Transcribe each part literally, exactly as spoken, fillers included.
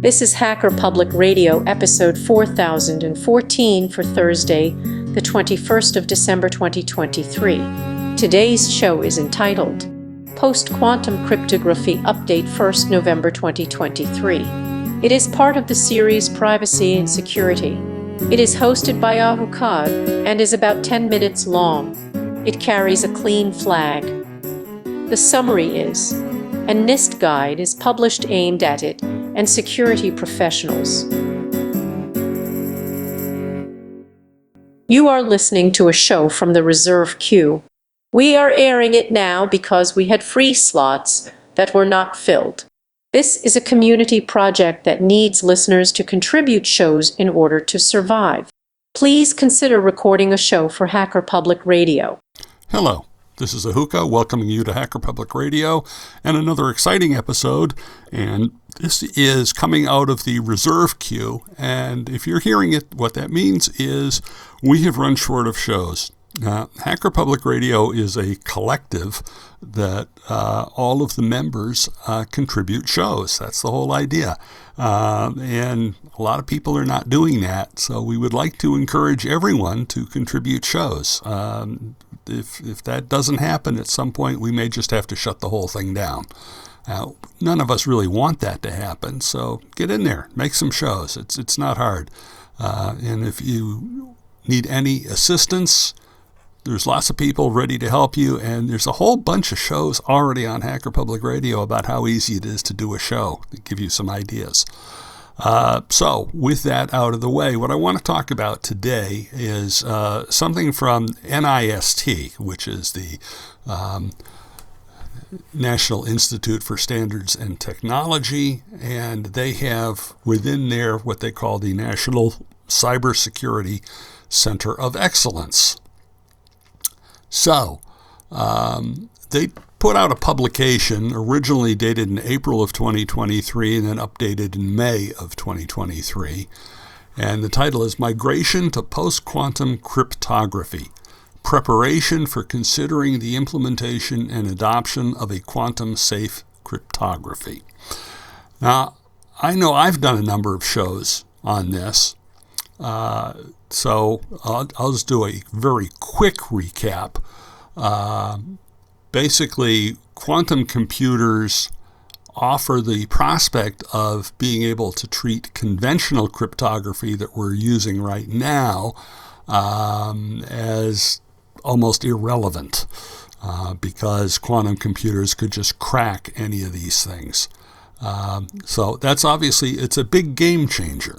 This is Hacker Public Radio, episode four thousand fourteen for Thursday, the twenty-first of December twenty twenty-three. Today's show is entitled Post-Quantum Cryptography Update first November twenty twenty-three. It is part of the series Privacy and Security. It is hosted by Ahucad and is about ten minutes long. It carries a clean flag. The summary is, a NIST guide is published aimed at it and security professionals. You are listening to a show from the reserve queue. We are airing it now because we had free slots that were not filled. This is a community project that needs listeners to contribute shows in order to survive. Please consider recording a show for Hacker Public Radio. Hello, this is Ahuka welcoming you to Hacker Public Radio and another exciting episode. And this is coming out of the reserve queue. And if you're hearing it, what that means is we have run short of shows. Uh, Hacker Public Radio is a collective that uh, all of the members uh, contribute shows. That's the whole idea. Uh, and a lot of people are not doing that. So we would like to encourage everyone to contribute shows. Um, if, if that doesn't happen at some point, we may just have to shut the whole thing down. Uh, none of us really want that to happen. So get in there, make some shows. It's, it's not hard. Uh, and if you need any assistance, there's lots of people ready to help you, and there's a whole bunch of shows already on Hacker Public Radio about how easy it is to do a show, to give you some ideas. Uh, so, with that out of the way, what I want to talk about today is uh, something from NIST, which is the um, National Institute for Standards and Technology, and they have within there what they call the National Cybersecurity Center of Excellence. So, um, they put out a publication originally dated in April of twenty twenty-three and then updated in May of twenty twenty-three. And the title is Migration to Post-Quantum Cryptography, Preparation for Considering the Implementation and Adoption of a Quantum-Safe Cryptography. Now, I know I've done a number of shows on this. Uh, so I'll, I'll just do a very quick recap. Uh, basically, quantum computers offer the prospect of being able to treat conventional cryptography that we're using right now um, as almost irrelevant uh, because quantum computers could just crack any of these things. Um, so that's obviously, it's a big game changer.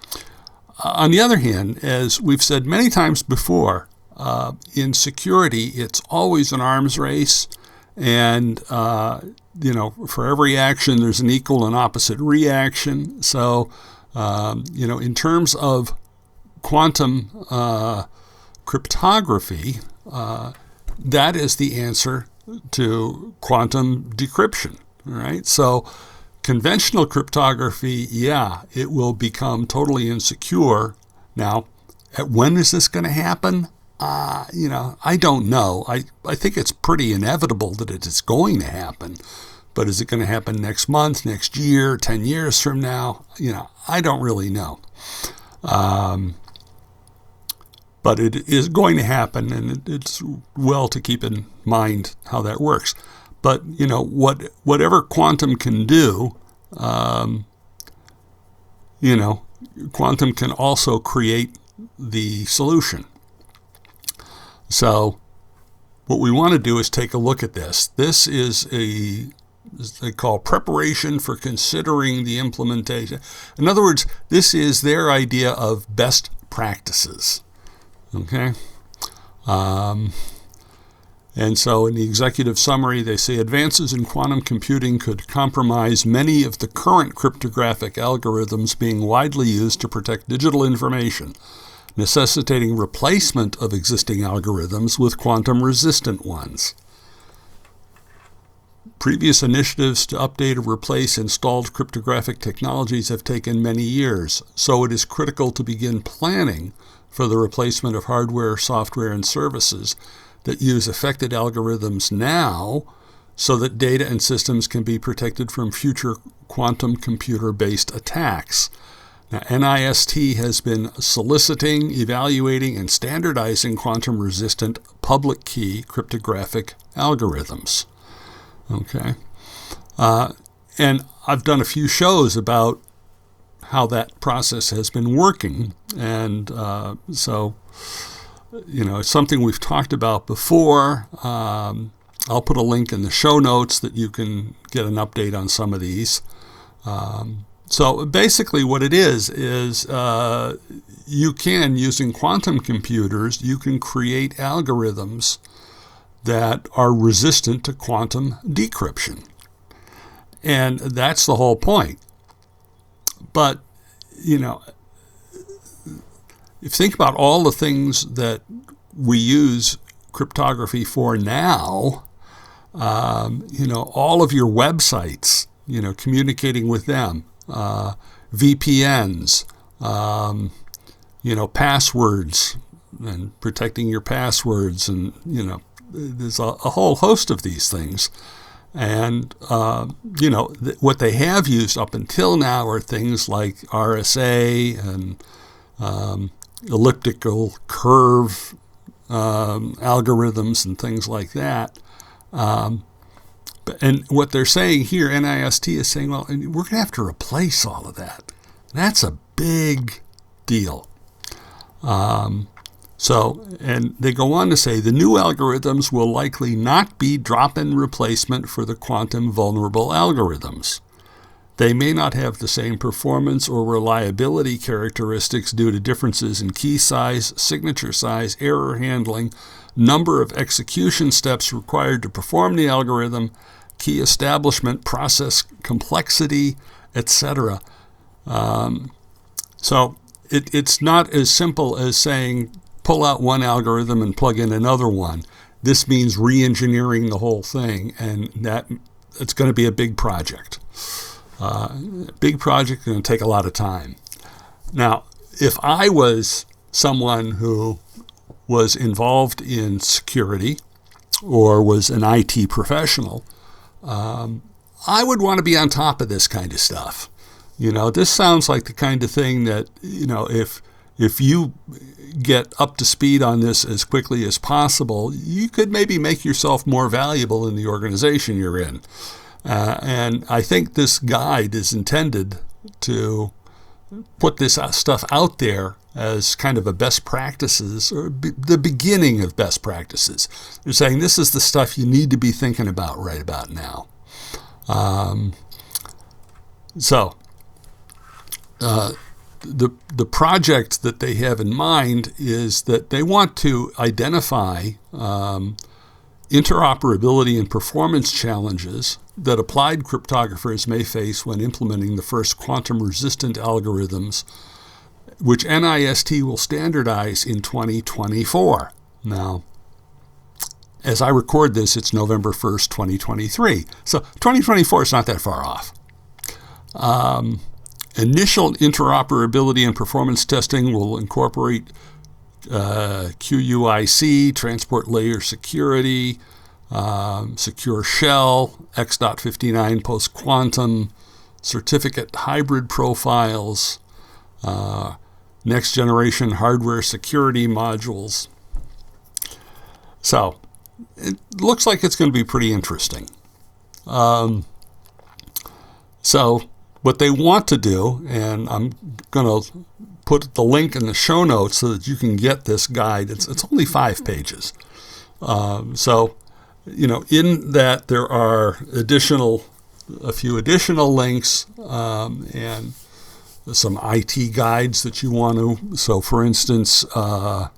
On the other hand, as we've said many times before, uh, in security, it's always an arms race. And, uh, you know, for every action, there's an equal and opposite reaction. So, um, you know, in terms of quantum uh, cryptography, uh, that is the answer to quantum decryption, right? So, conventional cryptography, yeah, it will become totally insecure. Now, at when is this going to happen? Uh, you know, I don't know. I, I think it's pretty inevitable that it is going to happen. But is it going to happen next month, next year, ten years from now? You know, I don't really know. Um, but it is going to happen, and it, it's well to keep in mind how that works. But, you know, what whatever quantum can do, um, you know, quantum can also create the solution. So what we want to do is take a look at this. This is a, as they call, preparation for considering the implementation. In other words, this is their idea of best practices. Okay? Um... And so in the executive summary, they say advances in quantum computing could compromise many of the current cryptographic algorithms being widely used to protect digital information, necessitating replacement of existing algorithms with quantum-resistant ones. Previous initiatives to update or replace installed cryptographic technologies have taken many years, so it is critical to begin planning for the replacement of hardware, software, and services that use affected algorithms now so that data and systems can be protected from future quantum computer-based attacks. Now, NIST has been soliciting, evaluating, and standardizing quantum-resistant public key cryptographic algorithms. Okay, uh, and I've done a few shows about how that process has been working, and uh, so you know it's something we've talked about before. Um, I'll put a link in the show notes that you can get an update on some of these. Um, so basically what it is, is uh, you can, using quantum computers, you can create algorithms that are resistant to quantum decryption. And that's the whole point. But, you know, if you think about all the things that we use cryptography for now, Um, you know, all of your websites, you know, communicating with them, uh, V P Ns, um, you know, passwords and protecting your passwords, and, you know, there's a, a whole host of these things. And, uh, you know, th- what they have used up until now are things like R S A and um, elliptical curve um, algorithms and things like that. Um, and what they're saying here, NIST is saying, well, we're going to have to replace all of that. That's a big deal. Um, so, and they go on to say the new algorithms will likely not be drop-in replacement for the quantum vulnerable algorithms. They may not have the same performance or reliability characteristics due to differences in key size, signature size, error handling, number of execution steps required to perform the algorithm, key establishment, process complexity, et cetera. Um, so it, it's not as simple as saying pull out one algorithm and plug in another one. This means re-engineering the whole thing, and that it's going to be a big project. Uh, big project, going to take a lot of time. Now, if I was someone who was involved in security or was an I T professional, um, I would want to be on top of this kind of stuff. You know, this sounds like the kind of thing that, you know, if if you get up to speed on this as quickly as possible, you could maybe make yourself more valuable in the organization you're in. Uh, and I think this guide is intended to put this stuff out there as kind of a best practices, or be, the beginning of best practices. They're saying this is the stuff you need to be thinking about right about now. Um, so uh, the the project that they have in mind is that they want to identify um, interoperability and performance challenges that applied cryptographers may face when implementing the first quantum-resistant algorithms, which NIST will standardize in twenty twenty-four. Now, as I record this, it's November first, twenty twenty-three. So twenty twenty-four is not that far off. Um, initial interoperability and performance testing will incorporate uh, Q U I C, transport layer security, um, secure shell, X fifty-nine post-quantum, certificate hybrid profiles, uh, next generation hardware security modules. So it looks like it's going to be pretty interesting. Um, so what they want to do, and I'm going to put the link in the show notes so that you can get this guide. It's, it's only five pages. Um, so, you know, in that there are additional, a few additional links um, and some I T guides that you want to. So, for instance, uh,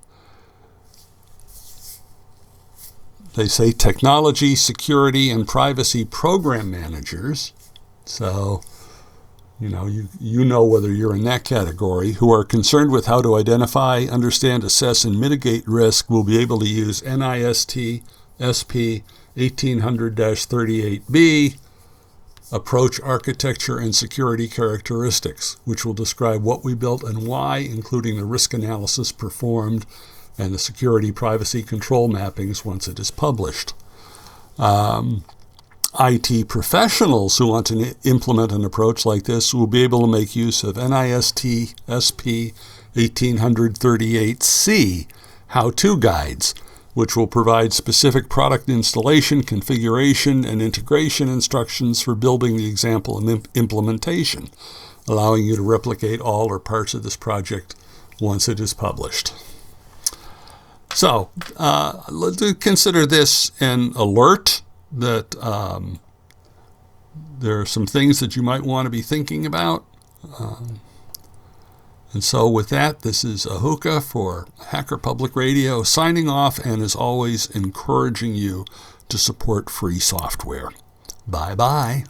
they say technology, security, and privacy program managers. So, you know, you, you know whether you're in that category, who are concerned with how to identify, understand, assess, and mitigate risk will be able to use NIST S P eighteen hundred dash thirty-eight B, Approach Architecture and Security Characteristics, which will describe what we built and why, including the risk analysis performed and the security privacy control mappings once it is published. Um, I T professionals who want to implement an approach like this will be able to make use of NIST S P eighteen thirty-eight C how-to guides, which will provide specific product installation, configuration, and integration instructions for building the example and imp- implementation, allowing you to replicate all or parts of this project once it is published. So, uh, let's consider this an alert that um, there are some things that you might want to be thinking about. Um, and so with that, this is Ahuka for Hacker Public Radio signing off, and as always, encouraging you to support free software. Bye-bye.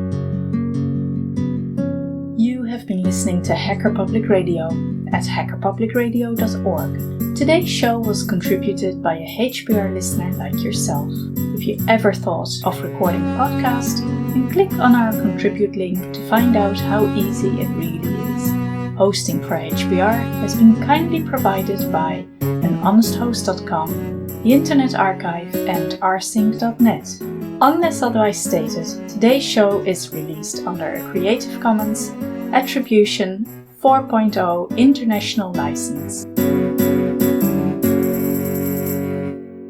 You have been listening to Hacker Public Radio at hacker public radio dot org. Today's show was contributed by a H P R listener like yourself. If you ever thought of recording a podcast, then click on our contribute link to find out how easy it really is. Hosting for H P R has been kindly provided by an honest host dot com, the Internet Archive, and r sync dot net. Unless otherwise stated, today's show is released under a Creative Commons Attribution four point oh International License.